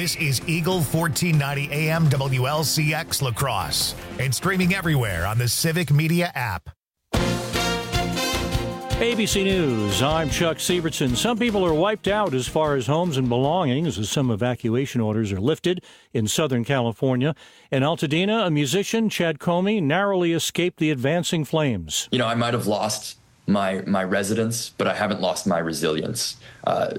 This is Eagle 1490 AM WLCX La Crosse and streaming everywhere on the Civic Media app. ABC News, I'm Chuck Sievertson. Some people are wiped out as far as homes and belongings as some evacuation orders are lifted in Southern California. In Altadena, a musician, Chad Comey, narrowly escaped the advancing flames. You know, I might have lost my residence, but I haven't lost my resilience. I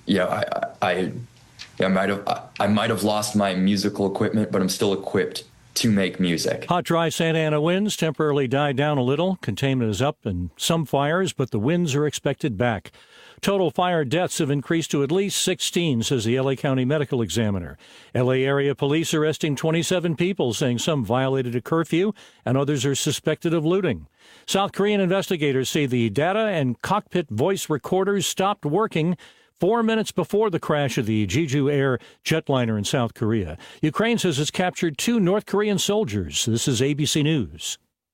might have lost my musical equipment, but I'm still equipped to make music. Hot, dry Santa Ana winds temporarily died down a little. Containment is up in some fires, but the winds are expected back. Total fire deaths have increased to at least 16, says the L.A. County Medical Examiner. L.A. area police arresting 27 people, saying some violated a curfew and others are suspected of looting. South Korean investigators say the data and cockpit voice recorders stopped working 4 minutes before the crash of the Jeju Air jetliner in South Korea. Ukraine says it's captured 2 North Korean soldiers. This is ABC News.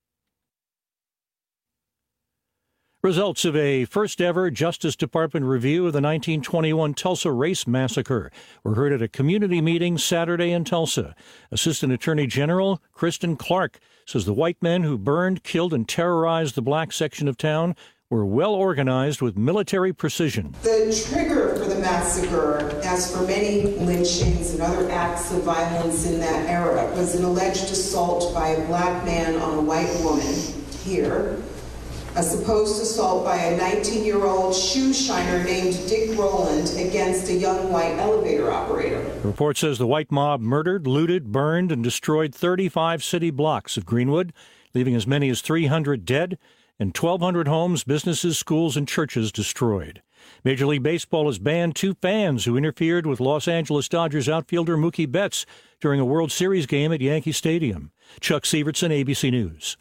Results of a first-ever Justice Department review of the 1921 Tulsa Race Massacre were heard at a community meeting Saturday in Tulsa. Assistant Attorney General Kristen Clark says the white men who burned, killed, and terrorized the black section of town were well organized with military precision. The trigger for the massacre, as for many lynchings and other acts of violence in that era, was an alleged assault by a black man on a white woman here, a supposed assault by a 19-year-old shoe shiner named Dick Rowland against a young white elevator operator. The report says the white mob murdered, looted, burned, and destroyed 35 city blocks of Greenwood, leaving as many as 300 dead and 1,200 homes, businesses, schools, and churches destroyed. Major League Baseball has banned 2 fans who interfered with Los Angeles Dodgers outfielder Mookie Betts during a World Series game at Yankee Stadium. Chuck Sievertson, ABC News.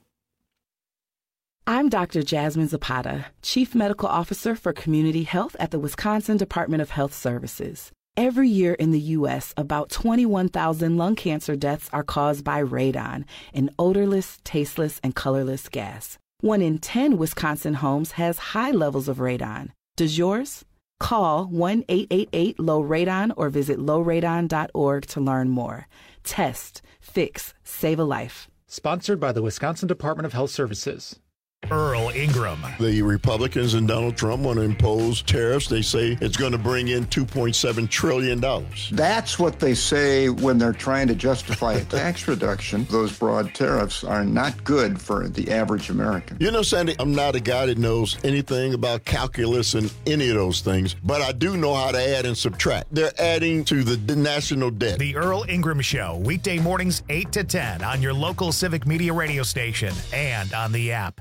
I'm Dr. Jasmine Zapata, Chief Medical Officer for Community Health at the Wisconsin Department of Health Services. Every year in the U.S., about 21,000 lung cancer deaths are caused by radon, an odorless, tasteless, and colorless gas. 1 in 10 Wisconsin homes has high levels of radon. Does yours? Call 1-888-LOW-RADON or visit lowradon.org to learn more. Test, fix, save a life. Sponsored by the Wisconsin Department of Health Services. Earl Ingram. The Republicans and Donald Trump want to impose tariffs. They say it's going to bring in $2.7 trillion. That's what they say when they're trying to justify a tax reduction. Those broad tariffs are not good for the average American. You know, Sandy, I'm not a guy that knows anything about calculus and any of those things, but I do know how to add and subtract. They're adding to the national debt. The Earl Ingram Show, weekday mornings 8 to 10 on your local Civic Media radio station and on the app.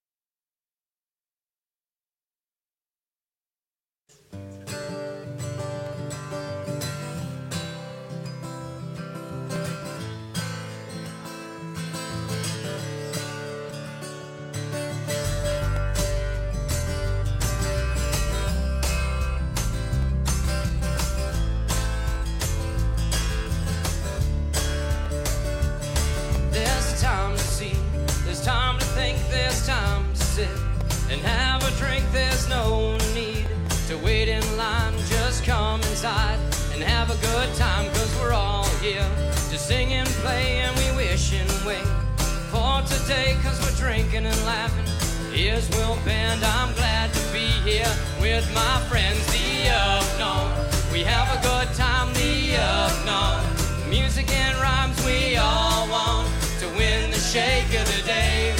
And have a drink, there's no need to wait in line. Just come inside and have a good time, cause we're all here to sing and play, and we wish and wait for today, cause we're drinking and laughing. Here's Will Band, I'm glad to be here with my friends, the Unknown. We have a good time, the Unknown. Music and rhymes, we all want to win the shake of the day.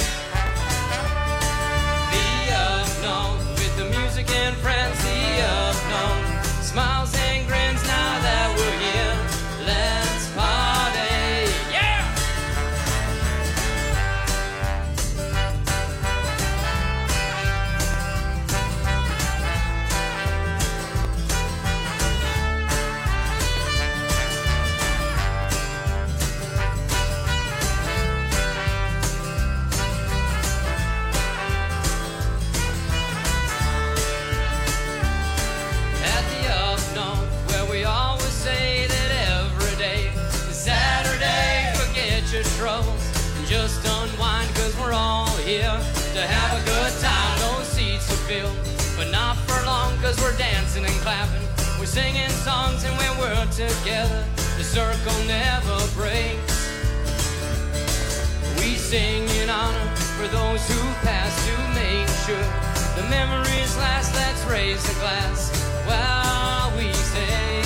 With the music and friends, the Unknown. Smiles and grins now that we're here. Let's party, yeah! Just unwind, cause we're all here to have a good time. Those seats are filled, but not for long, cause we're dancing and clapping. We're singing songs, and when we're together, the circle never breaks. We sing in honor for those who pass to make sure the memories last. Let's raise a glass while we sing.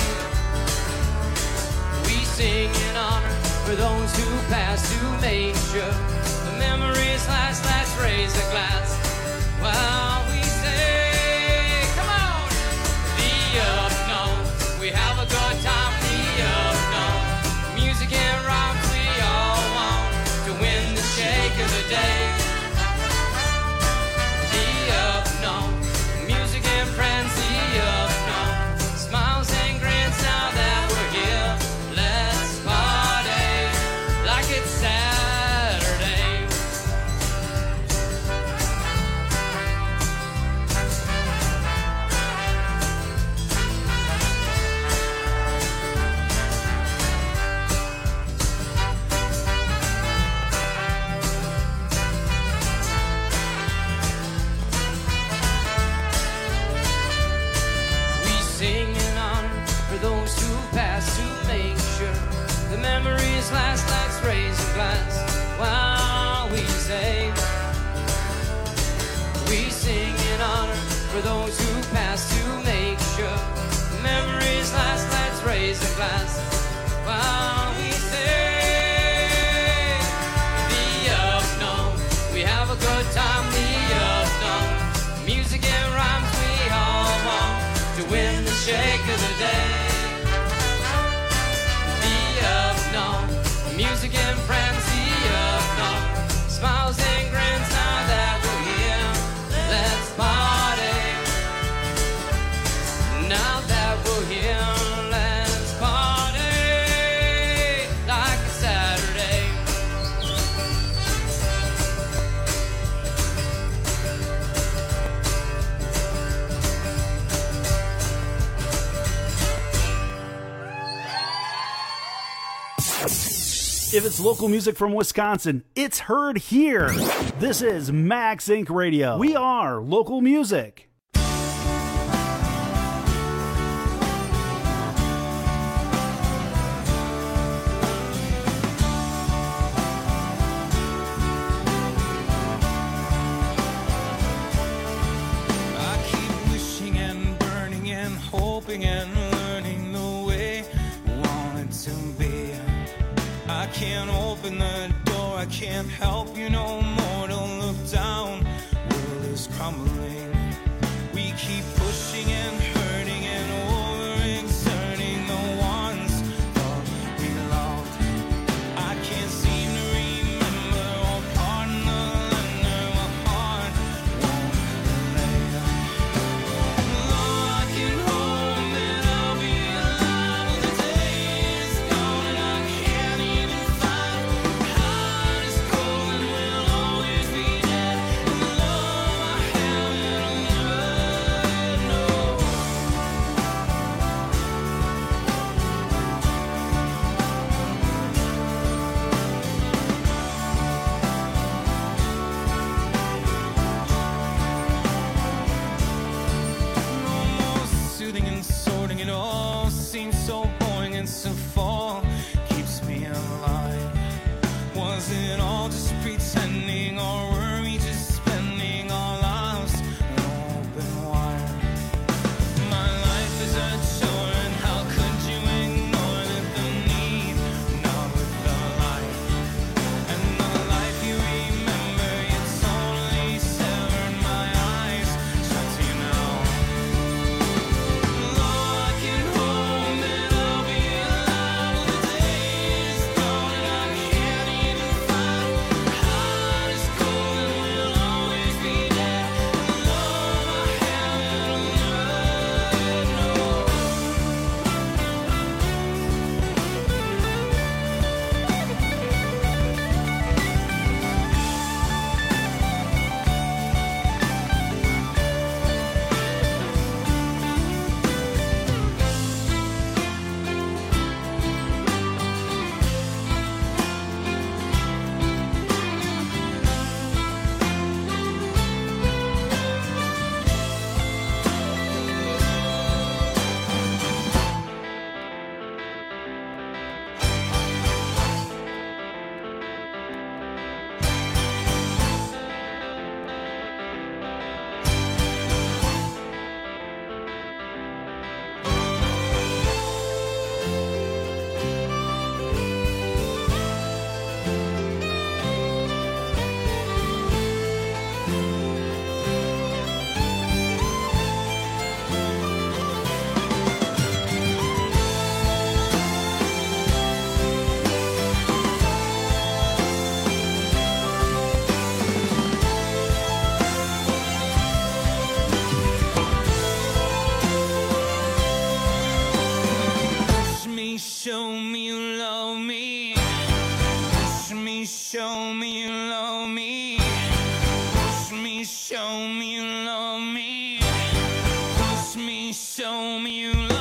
We sing in honor for those who pass to make sure the memories last. Let's raise a glass while we sing. Come on! The unknown, we have a good time. The unknown, music and rhymes, we all want to win the shake of the day. The unknown, music and friends. The unknown, smiles and grins. Now that we're here, let's party like it's Saturday. We sing in honor for those who pass to make sure the memories last. Let's raise a glass while we say. We sing in honor for those who pass to make sure the memories last. Let's raise a glass while we say. The unknown, we have a good time. The unknown, music and rhymes, we all want to win the shake of the day. The unknown, music and friends. The unknown, smiles and grins. Now that we're here, let's party. Now that we're here, let's party like it's Saturday. If it's local music from Wisconsin, it's heard here. This is Max Inc. Radio. We are local music. I keep wishing and burning and hoping and learning the way I want it to be. I can't open the door, I can't help you no more to look down. World is crumbling. We keep pushing and hurting and overexerting the ones that we loved. I can't seem to remember or pardon the lender my heart won't lay. Though I can hope that I'll be alive when the day is gone and I can't even find. Heart is cold and we'll all show me you love me. Push me, show me you love me. Push me, show me you love me. Push me, show me you love me.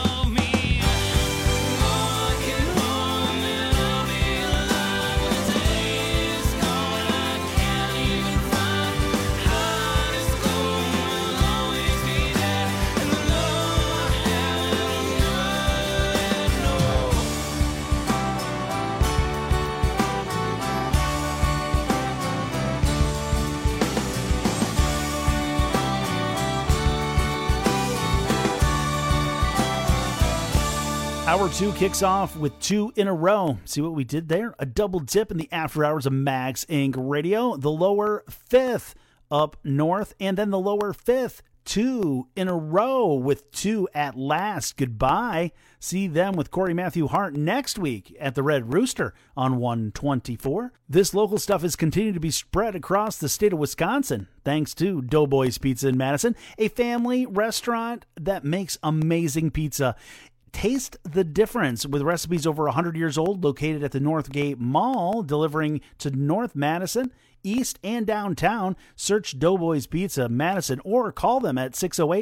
Hour 2 kicks off with 2 in a row. See what we did there? A double dip in the after hours of Max Inc. Radio. The lower 5th up north, and then the lower 5th, 2 in a row with 2 at last. Goodbye. See them with Corey Matthew Hart next week at the Red Rooster on 124. This local stuff is continuing to be spread across the state of Wisconsin, thanks to Doughboys Pizza in Madison, a family restaurant that makes amazing pizza. Taste the difference with recipes over 100 years old, located at the Northgate Mall, delivering to North Madison, East, and downtown. Search Doughboys Pizza Madison or call them at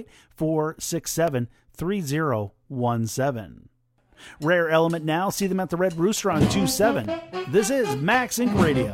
608-467-3017. Rare Element now. See them at the Red Rooster on 27. This is Max Inc. Radio.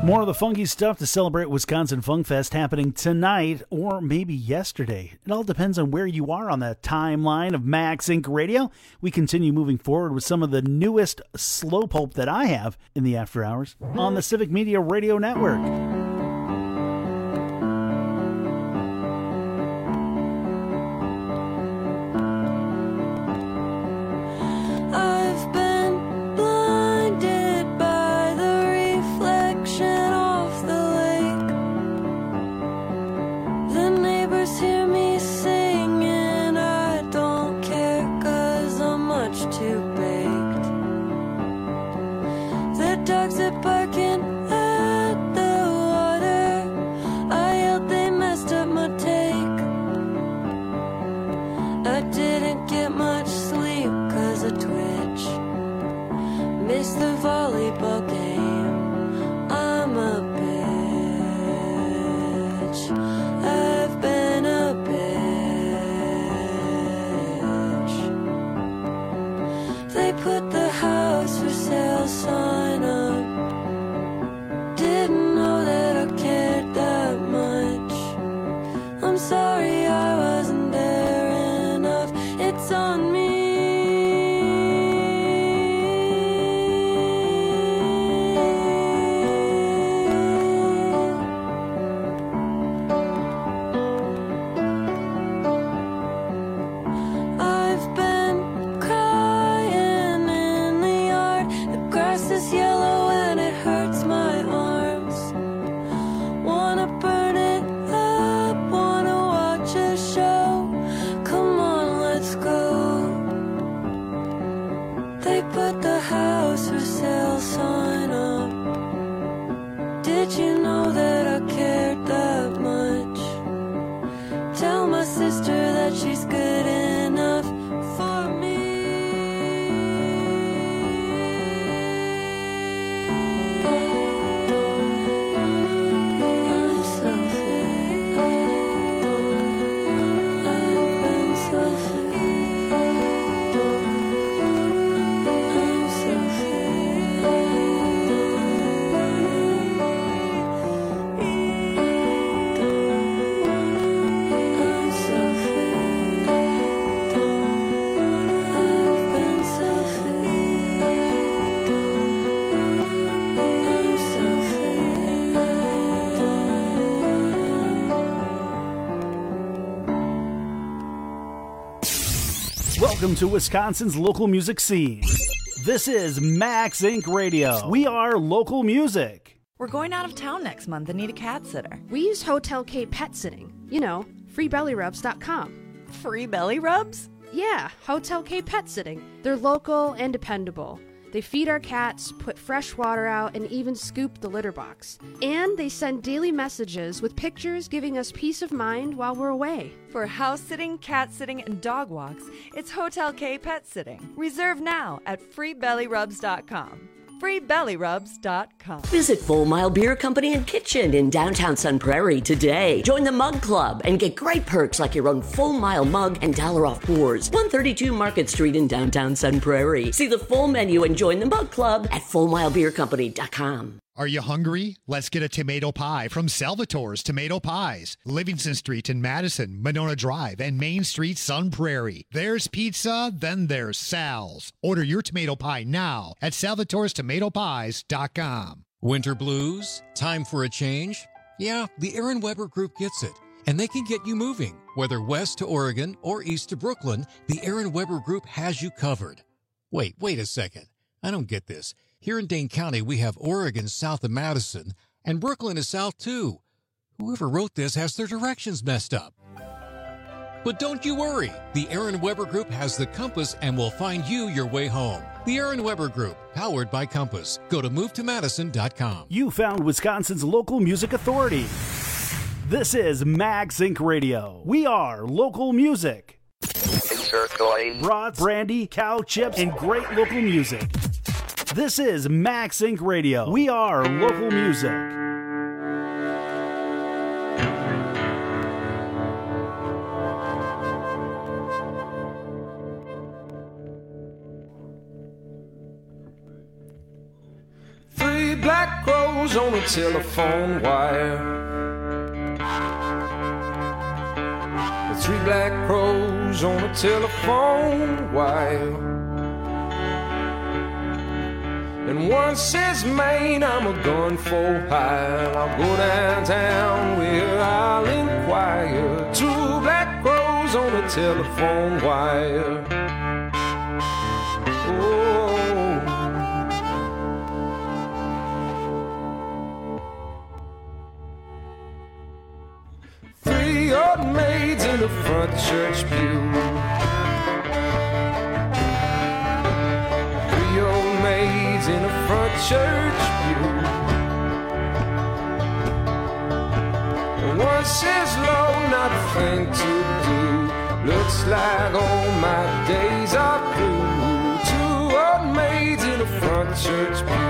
More of the funky stuff to celebrate Wisconsin Funk Fest happening tonight or maybe yesterday. It all depends on where you are on the timeline of Max Inc. Radio. We continue moving forward with some of the newest slowpoke that I have in the after hours on the Civic Media Radio Network. Welcome to Wisconsin's local music scene. This is Max Inc. Radio. We are local music. We're going out of town next month and need a cat sitter. We use Hotel K Pet Sitting. You know, freebellyrubs.com. Free belly rubs? Yeah, Hotel K Pet Sitting. They're local and dependable. They feed our cats, put fresh water out, and even scoop the litter box. And they send daily messages with pictures giving us peace of mind while we're away. For house sitting, cat sitting, and dog walks, it's Hotel K Pet Sitting. Reserve now at freebellyrubs.com. freebellyrubs.com. Visit Full Mile Beer Company and Kitchen in downtown Sun Prairie today. Join the Mug Club and get great perks like your own Full Mile mug and $1 off pours. 132 Market Street in downtown Sun Prairie. See the full menu and join the Mug Club at fullmilebeercompany.com. Are you hungry? Let's get a tomato pie from Salvatore's Tomato Pies. Livingston Street in Madison, Monona Drive, and Main Street, Sun Prairie. There's pizza, then there's Sal's. Order your tomato pie now at salvatorestomatopies.com. Winter blues? Time for a change? Yeah, the Aaron Weber Group gets it. And they can get you moving. Whether west to Oregon or east to Brooklyn, the Aaron Weber Group has you covered. Wait a second. I don't get this. Here in Dane County, we have Oregon south of Madison, and Brooklyn is south too. Whoever wrote this has their directions messed up. But don't you worry. The Aaron Weber Group has the compass and will find you your way home. The Aaron Weber Group, powered by Compass. Go to movetomadison.com. You found Wisconsin's local music authority. This is Max Inc. Radio. We are local music. Insert coin. Brats, brandy, cow chips, and great local music. This is Max Inc. Radio. We are local music. Three black crows crows on a telephone wire. 3 black crows on a telephone wire. And one says, Maine, I'm a gun for hire. I'll go downtown where I'll inquire. 2 black crows on a telephone wire. Oh. 3 old maids in the front church pew. 3 old maids in the front church pew. And one says, Lord, not a thing to do. Looks like all my days are through. 2 old maids in the front church pew.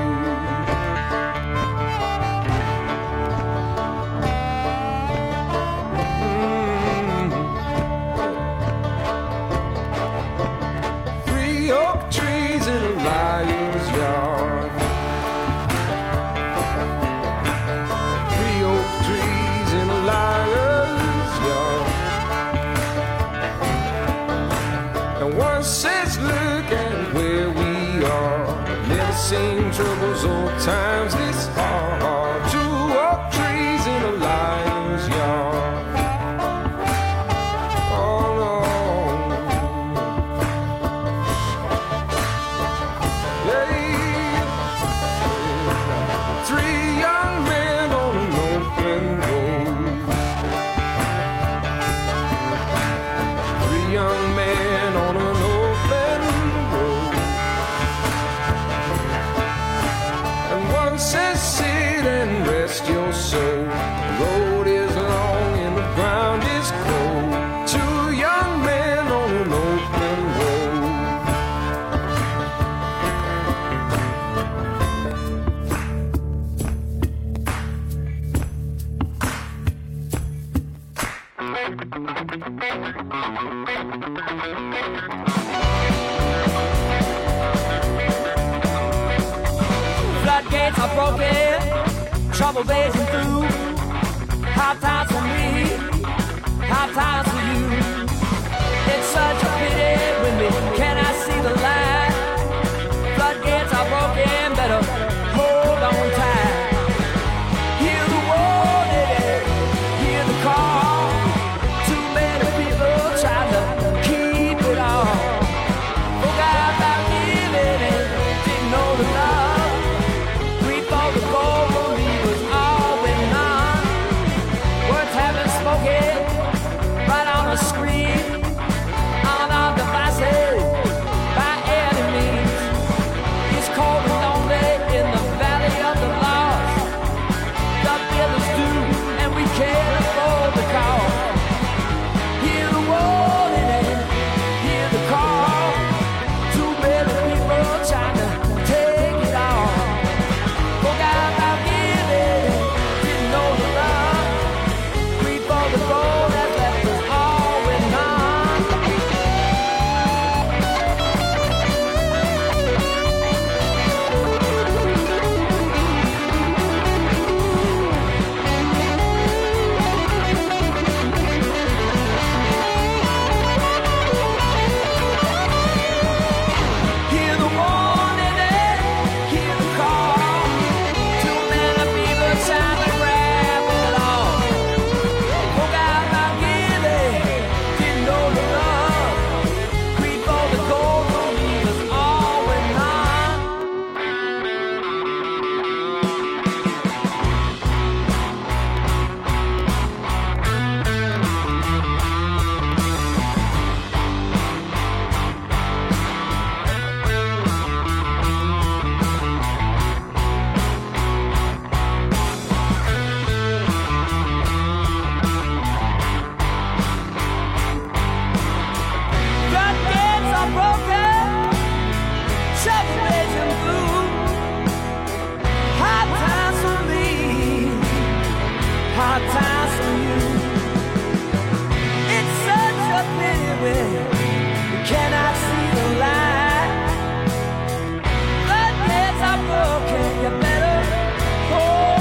Liar's yard. 3 oak trees in a liar's yard. And one says, look at where we are. Never seen troubles or times this hard. 2 oak trees in a liar's yard. Your soul. The road is long and the ground is cold. 2 young men on an open Floodgates are broken, trouble blazing through. Hard times for me, hard times for you. It's such a pity when we cannot see the light. Floodgates are broken, better hold on tight. Hear the warning, hear the call. Too many people trying to keep it all. Forgot about giving it, didn't know the love. Reach for the gold. Right on the screen, on our devices, by any means. It's cold and lonely in the valley of the lost. The bills due, and we can't afford the cost. Hear the warning, hear the call. Too many people trying to take it all. Forgot about giving, didn't know the love. The road that left us all with none. Hear the warning, hear the call. Too many people trying to grab it all. Hard times for you. It's such a pity when we cannot see the light. The nets are broken, you better hold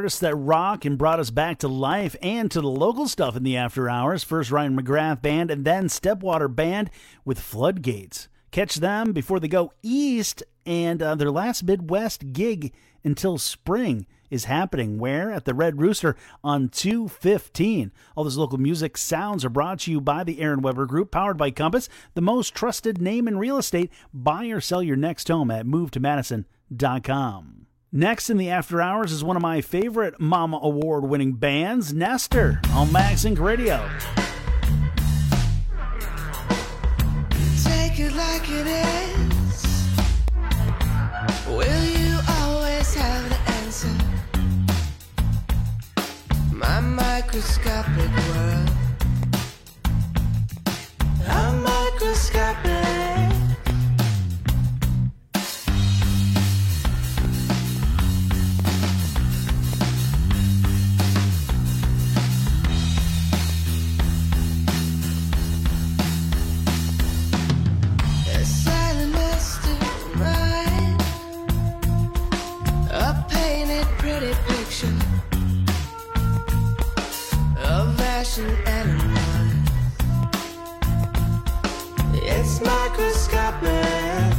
artists that rock and brought us back to life and to the local stuff in the after hours. First Ryan McGrath Band and then Stepwater Band with Floodgates. Catch them before they go east, and their last Midwest gig until spring is happening. Where? At the Red Rooster on 2/15. All those local music sounds are brought to you by the Aaron Weber Group, powered by Compass, the most trusted name in real estate. Buy or sell your next home at movetomadison.com. Next in the after hours is one of my favorite Mama Award-winning bands, Nestor, on Max Inc. Radio. Take it like it is. Will you always have the answer? My microscopic world. I'm microscopic. A silent mastermind. A painted pretty picture of fashion animals. It's microscopic.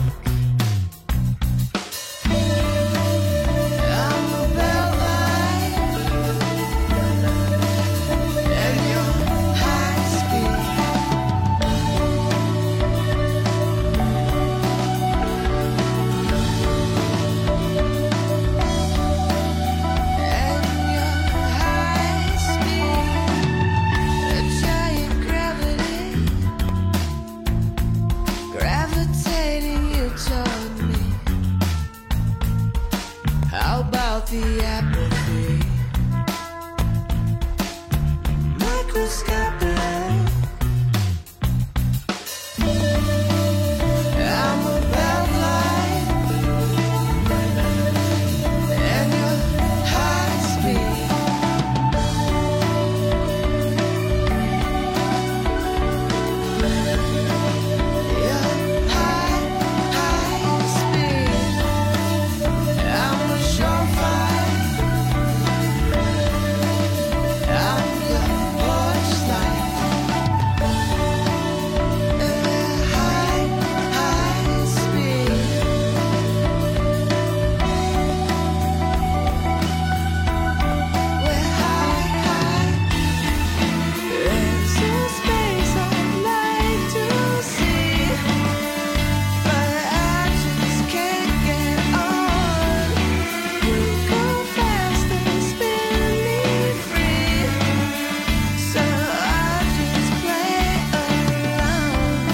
I'm a bellline, and you're high speed. And you're high speed. A giant gravity gravitating you toward me. How about the apathy? Microscopic. I'm a bellline, and you're high speed. You're high speed. I'm a surefire. I'm your porch light. High speed. We're high. There's a space I'd like to see, but I just can't get on. You go fast and spin me free, so I just play around.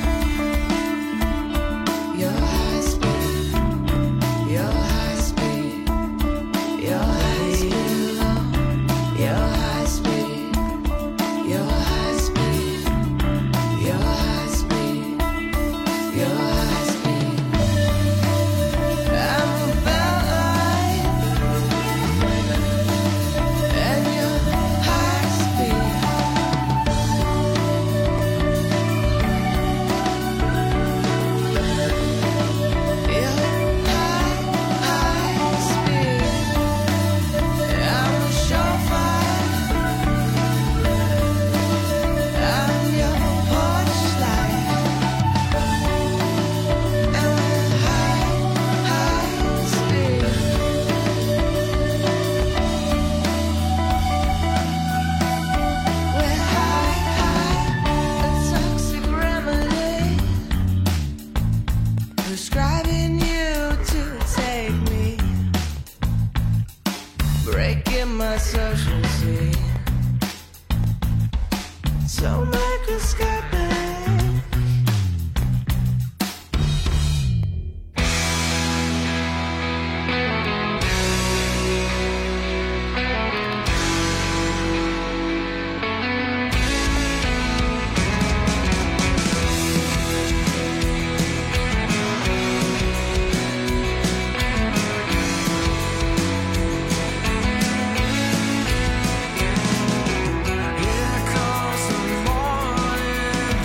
You're high speed. You're high speed. You're high speed. You're high speed. You're high speed. You're high speed. You're high speed. I'm a bellline, and you're high speed. You're high speed. I'm a surefire. I'm your porch light, and we're high speed. We're high, a toxic remedy, prescribing you to take me, breaking my social scene. So microscopic. Here comes the morning.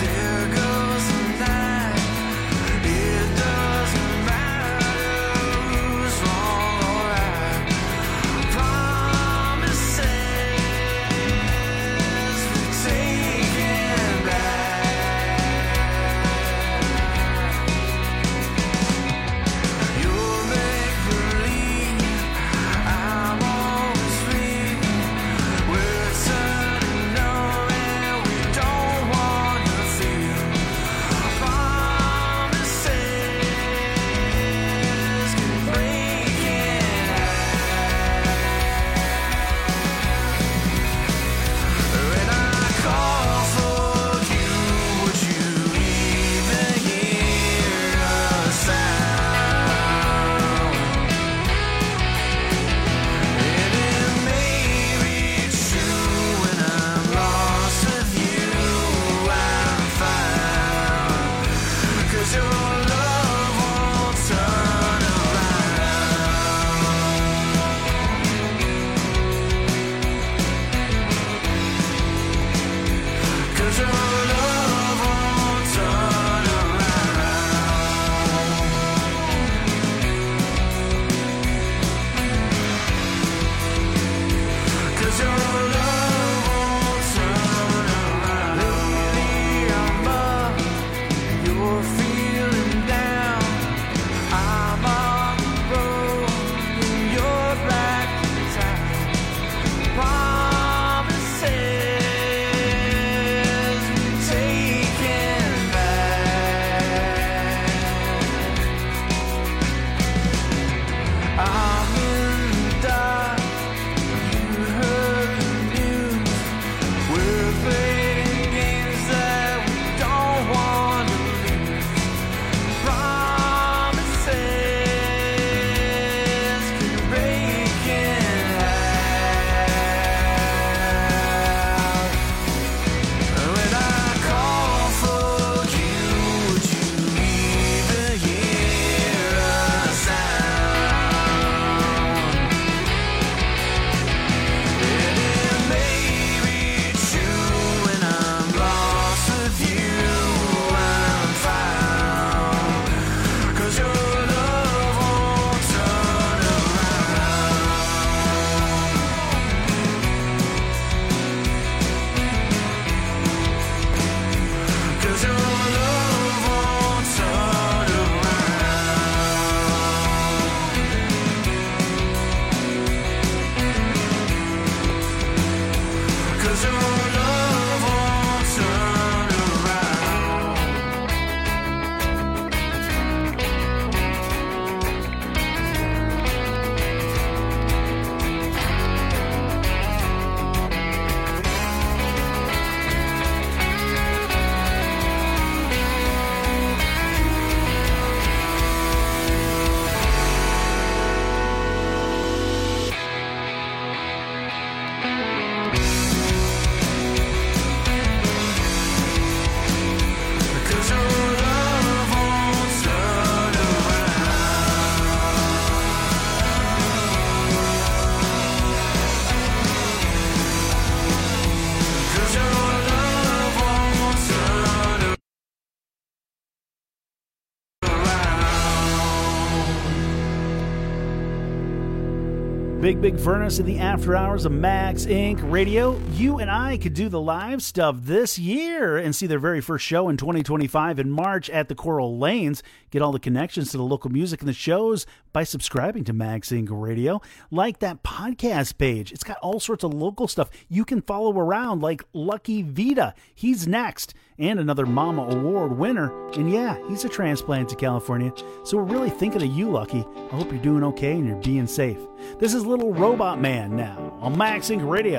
Big Furnace in the after hours of Max Inc. Radio. You and I could do the live stuff this year and see their very first show in 2025 in March at the Coral Lanes. Get all the connections to the local music and the shows by subscribing to Max Inc. Radio. Like that podcast page. It's got all sorts of local stuff you can follow around, like Lucky Vita. He's next. And another Mama Award winner. And yeah, he's a transplant to California. So we're really thinking of you, Lucky. I hope you're doing okay and you're being safe. This is Little Robot Man now on Max Inc. Radio.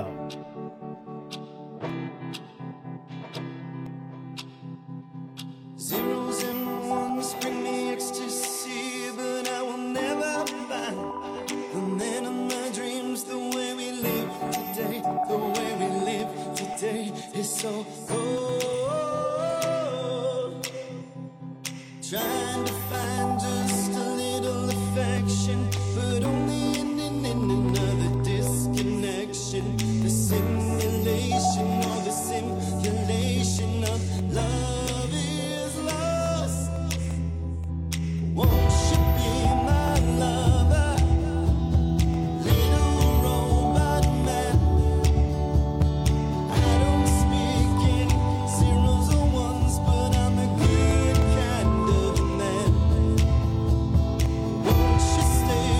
Zeros and ones bring me ecstasy, but I will never find the man of my dreams. The way we live today, the way we live today is so cold. Trying to find just a little affection, but only in another disconnection. The simulation or the simulation of love is lost. Won't you be my lover, little robot man? I don't speak in zeros or ones, but I'm a good kind of man. Won't you stay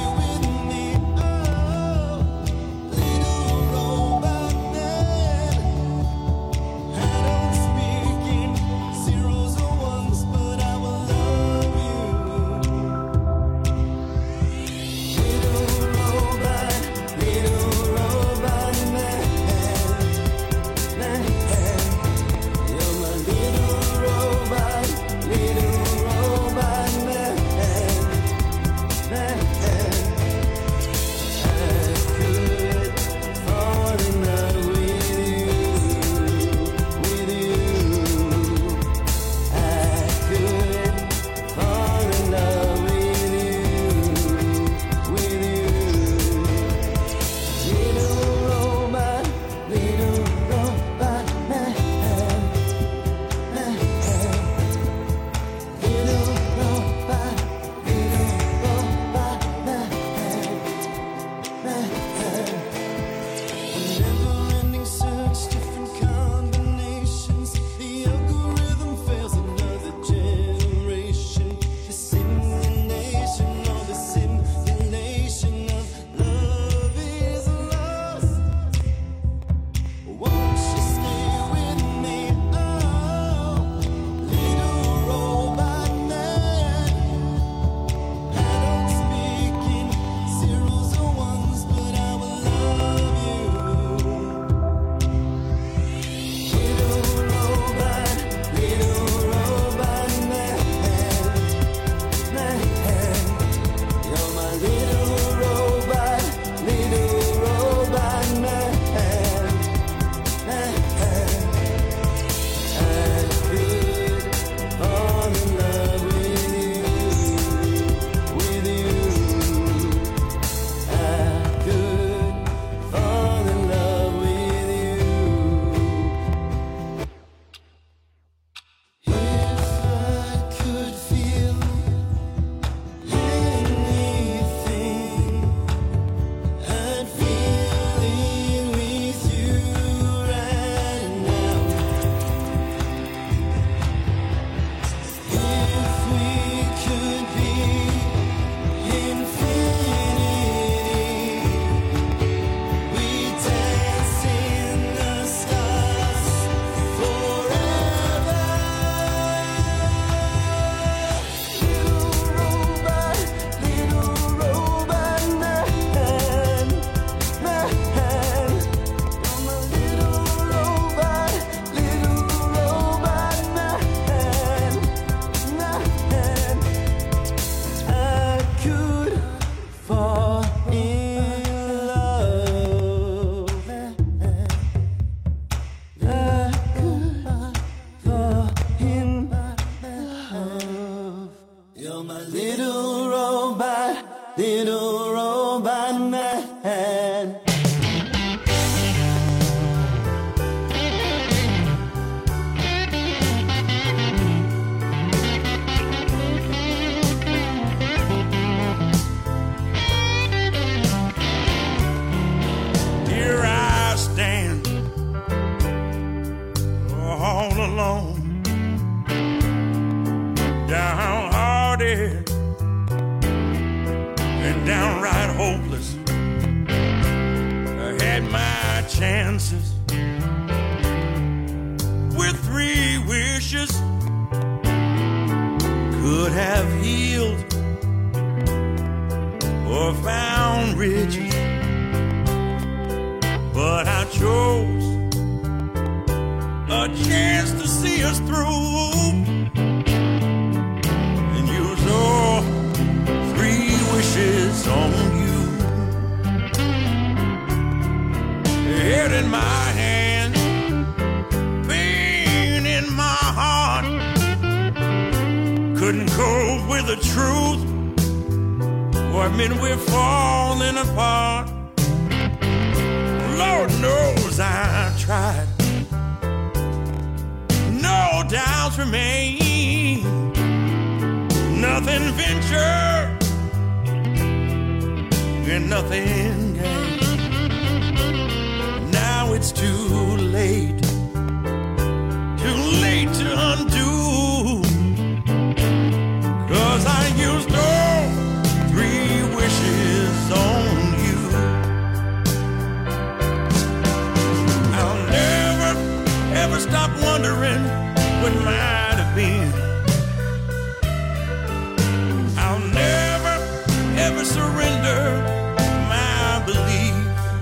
all alone, downhearted and downright hopeless. I had my chances with 3 wishes, could have healed or found riches, but I chose a chance to see us through and use all 3 wishes on you. Head in my hand, pain in my heart, couldn't cope with the truth, or admit we're falling apart. Lord knows I tried, no doubts remain, nothing ventured and nothing gained. Now it's too late to undo, 'cause I used all 3 wishes on you. I'll never, ever stop wondering what might have been. I'll never, ever surrender my belief.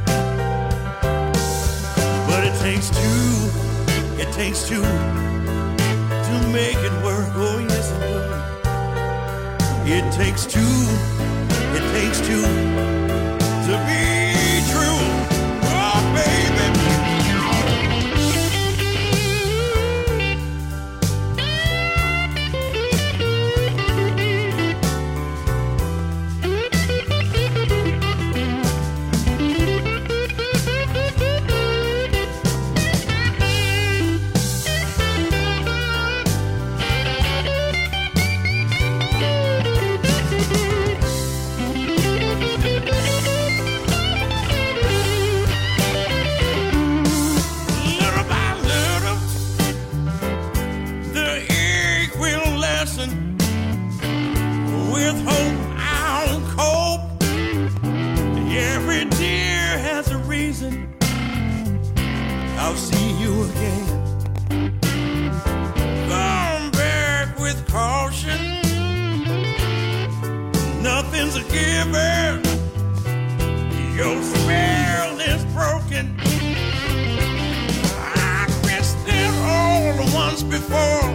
But it takes 2 to make it work. Oh yes it does. It takes 2 to be true. Oh baby. With hope I'll cope. Every tear has a reason. I'll see you again. Come back with caution. Nothing's a given. Your spell is broken. I missed it all once before.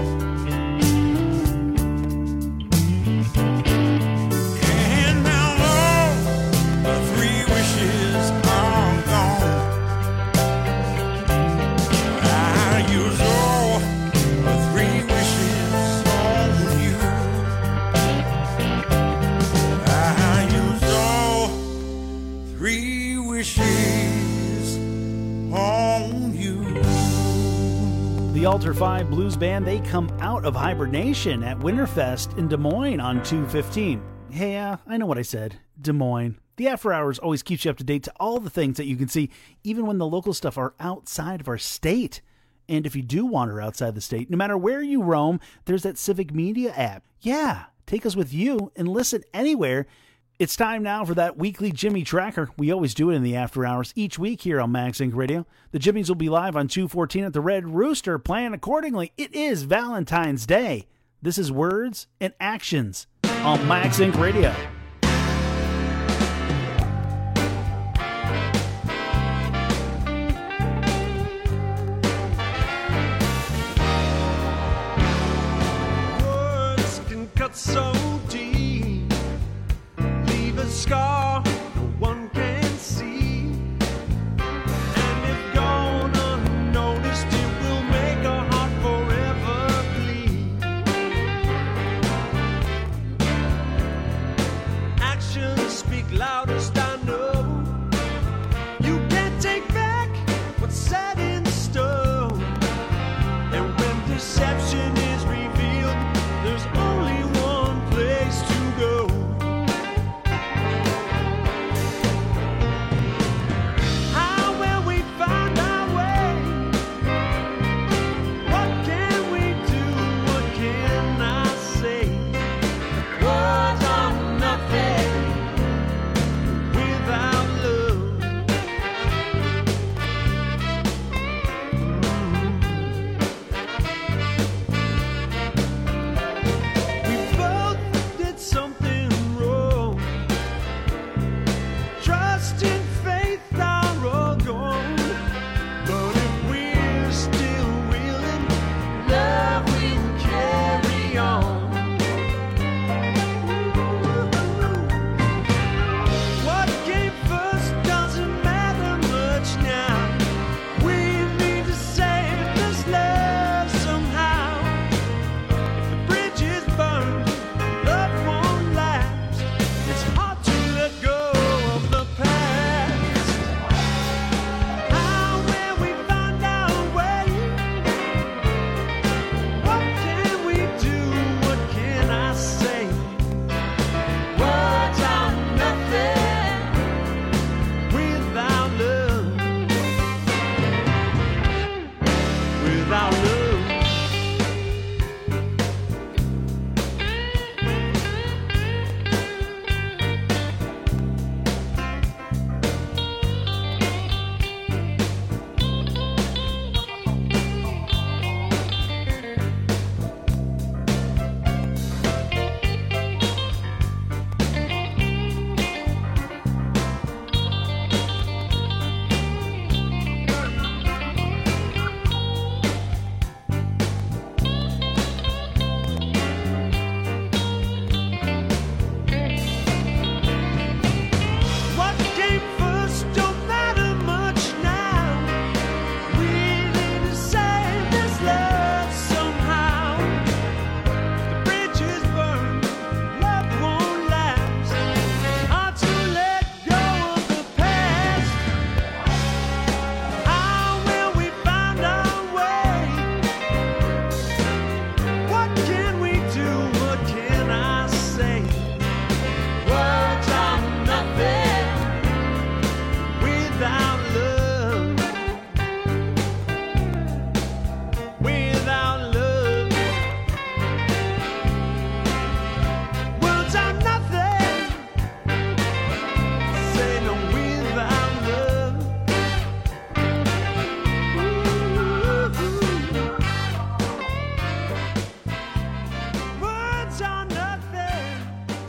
The Alter 5 Blues Band, they come out of hibernation at Winterfest in Des Moines on 2/15. Yeah, I know what I said. Des Moines. The After Hours always keeps you up to date to all the things that you can see, even when the local stuff are outside of our state. And if you do wander outside the state, no matter where you roam, there's that Civic Media app. Yeah, take us with you and listen anywhere. It's time now for that weekly Jimmy Tracker. We always do it in the After Hours each week here on Max Inc. Radio. The Jimmies will be live on 2/14 at the Red Rooster. Plan accordingly. It is Valentine's Day. This is Words and Actions on Max Inc. Radio. Words can cut so deep, leave a scar no one can see, and if gone unnoticed, it will make a heart forever bleed. Actions speak loudest, I know. You can't take back what's set in stone, and when deception is revealed, there's only one place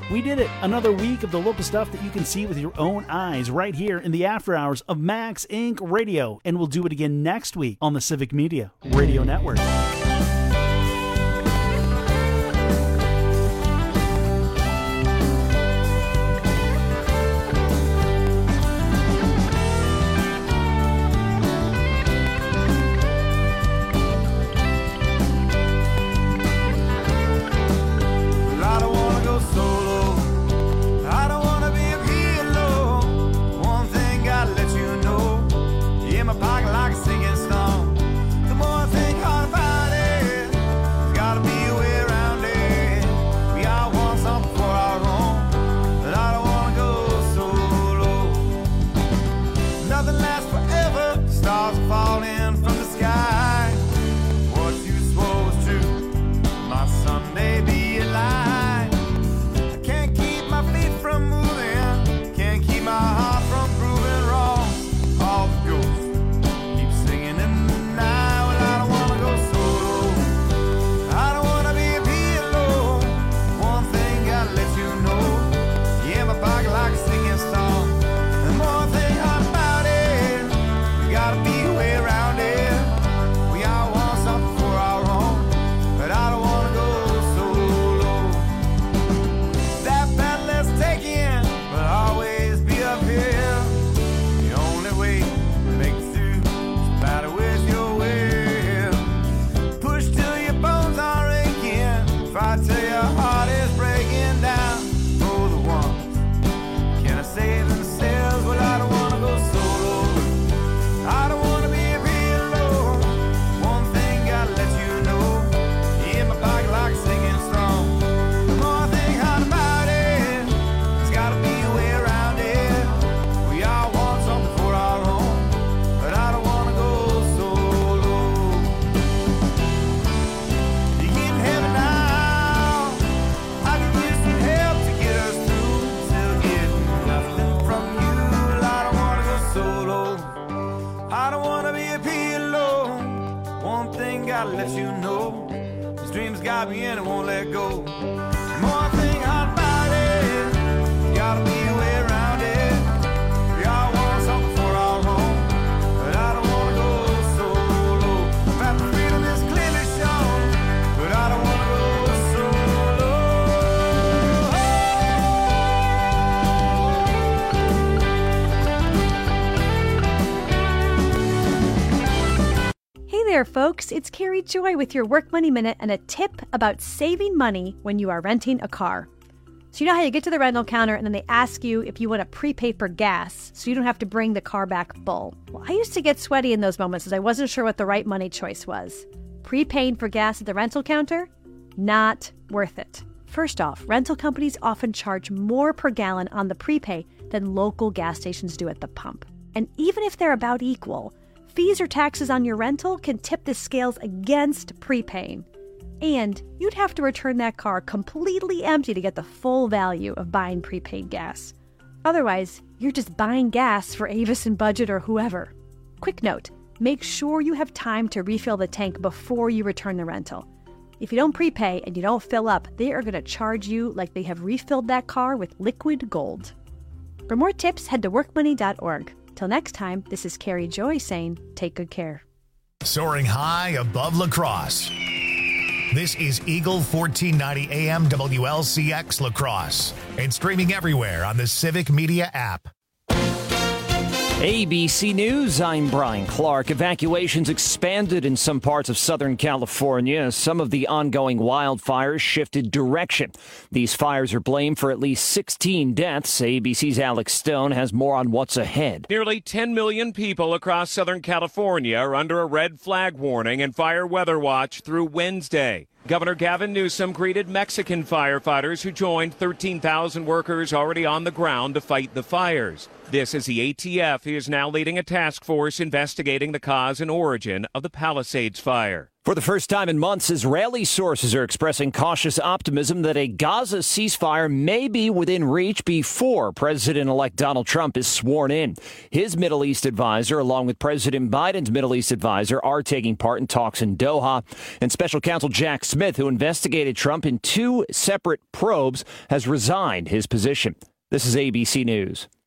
We did it. Another week of the local stuff that you can see with your own eyes right here in the after hours of Max Inc. Radio. And we'll do it again next week on the Civic Media Radio Network. Folks, it's Carrie Joy with your Work Money Minute and a tip about saving money when you are renting a car. So you know how you get to the rental counter and then they ask you if you want to prepay for gas so you don't have to bring the car back full. Well, I used to get sweaty in those moments as I wasn't sure what the right money choice was. Prepaying for gas at the rental counter? Not worth it. First off, rental companies often charge more per gallon on the prepay than local gas stations do at the pump. And even if they're about equal, fees or taxes on your rental can tip the scales against prepaying. And you'd have to return that car completely empty to get the full value of buying prepaid gas. Otherwise, you're just buying gas for Avis and Budget or whoever. Quick note, make sure you have time to refill the tank before you return the rental. If you don't prepay and you don't fill up, they are going to charge you like they have refilled that car with liquid gold. For more tips, head to workmoney.org. Till next time, this is Carrie Joy saying, take good care. Soaring high above La Crosse. This is Eagle 1490 AM WLCX La Crosse and streaming everywhere on the Civic Media app. ABC News, I'm Brian Clark. Evacuations expanded in some parts of Southern California as some of the ongoing wildfires shifted direction. These fires are blamed for at least 16 deaths. ABC's Alex Stone has more on what's ahead. Nearly 10 million people across Southern California are under a red flag warning and fire weather watch through Wednesday. Governor Gavin Newsom greeted Mexican firefighters who joined 13,000 workers already on the ground to fight the fires. This is the ATF, who is now leading a task force investigating the cause and origin of the Palisades fire. For the first time in months, Israeli sources are expressing cautious optimism that a Gaza ceasefire may be within reach before President-elect Donald Trump is sworn in. His Middle East advisor, along with President Biden's Middle East advisor, are taking part in talks in Doha. And Special Counsel Jack Smith, who investigated Trump in 2 separate probes, has resigned his position. This is ABC News.